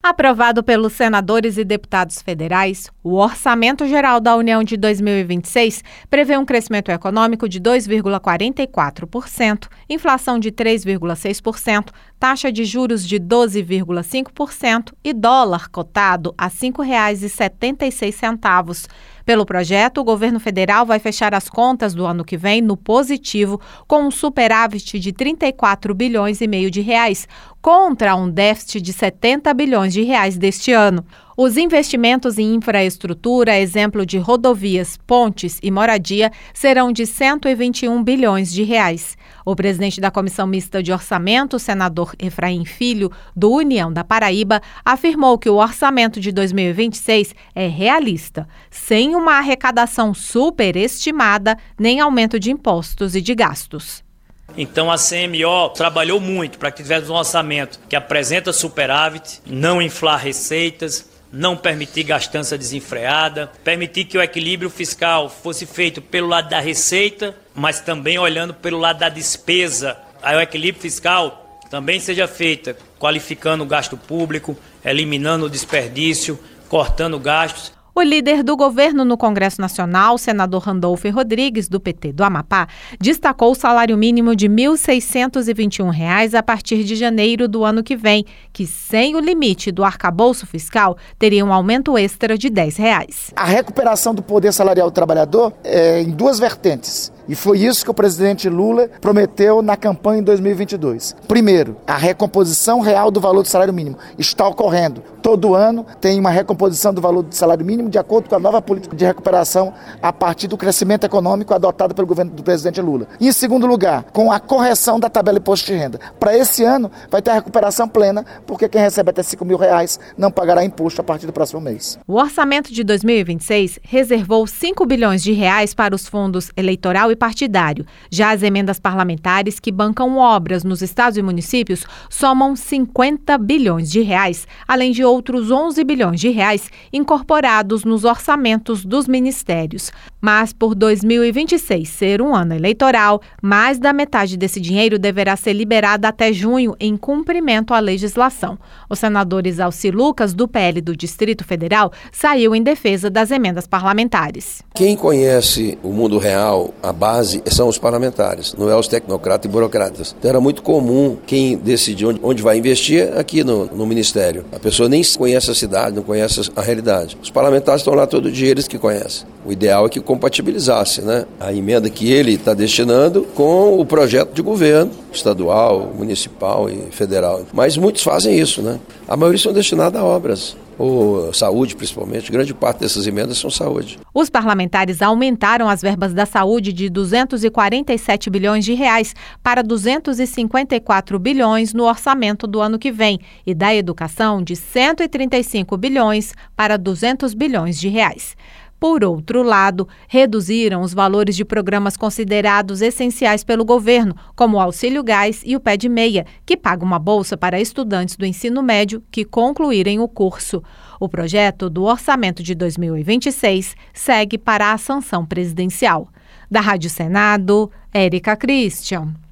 Aprovado pelos senadores e deputados federais, o Orçamento Geral da União de 2026 prevê um crescimento econômico de 2,44%, inflação de 3,6%, taxa de juros de 12,5% e dólar cotado a R$ 5,76. Pelo projeto, o governo federal vai fechar as contas do ano que vem no positivo, com um superávit de 34 bilhões e meio de reais, contra um déficit de 70 bilhões de reais deste ano. Os investimentos em infraestrutura, exemplo de rodovias, pontes e moradia, serão de 121 bilhões de reais. O presidente da Comissão Mista de Orçamento, senador Efraim Filho, do União da Paraíba, afirmou que o orçamento de 2026 é realista, sem uma arrecadação superestimada, nem aumento de impostos e de gastos. Então a CMO trabalhou muito para que tivéssemos um orçamento que apresenta superávit, não inflar receitas, não permitir gastança desenfreada, permitir que o equilíbrio fiscal fosse feito pelo lado da receita, mas também olhando pelo lado da despesa. Aí o equilíbrio fiscal também seja feito qualificando o gasto público, eliminando o desperdício, cortando gastos. O líder do governo no Congresso Nacional, senador Randolfo Rodrigues, do PT do Amapá, destacou o salário mínimo de R$ 1.621 a partir de janeiro do ano que vem, que sem o limite do arcabouço fiscal teria um aumento extra de R$ 10. A recuperação do poder salarial do trabalhador é em duas vertentes. E foi isso que o presidente Lula prometeu na campanha em 2022. Primeiro, a recomposição real do valor do salário mínimo está ocorrendo. Todo ano tem uma recomposição do valor do salário mínimo de acordo com a nova política de recuperação a partir do crescimento econômico adotado pelo governo do presidente Lula. E em segundo lugar, com a correção da tabela de imposto de renda. Para esse ano vai ter a recuperação plena, porque quem recebe até R$ 5.000 não pagará imposto a partir do próximo mês. O orçamento de 2026 reservou 5 bilhões de reais para os fundos eleitoral e partidário. Já as emendas parlamentares que bancam obras nos estados e municípios somam 50 bilhões de reais, além de outros 11 bilhões de reais incorporados nos orçamentos dos ministérios. Mas por 2026 ser um ano eleitoral, mais da metade desse dinheiro deverá ser liberado até junho em cumprimento à legislação. O senador Isalci Lucas, do PL do Distrito Federal, saiu em defesa das emendas parlamentares. Quem conhece o mundo real, a base são os parlamentares, não é os tecnocratas e burocratas. Então era muito comum quem decidir onde vai investir aqui no Ministério. A pessoa nem conhece a cidade, não conhece a realidade. Os parlamentares estão lá todo dia, eles que conhecem. O ideal é que compatibilizasse, né, a emenda que ele está destinando com o projeto de governo estadual, municipal e federal. Mas muitos fazem isso, né? A maioria são destinadas a obras. Ou saúde, principalmente. Grande parte dessas emendas são saúde. Os parlamentares aumentaram as verbas da saúde de 247 bilhões de reais para 254 bilhões no orçamento do ano que vem e da educação de 135 bilhões para 200 bilhões de reais. Por outro lado, reduziram os valores de programas considerados essenciais pelo governo, como o Auxílio Gás e o Pé de Meia, que paga uma bolsa para estudantes do ensino médio que concluírem o curso. O projeto do orçamento de 2026 segue para a sanção presidencial. Da Rádio Senado, Érica Christian.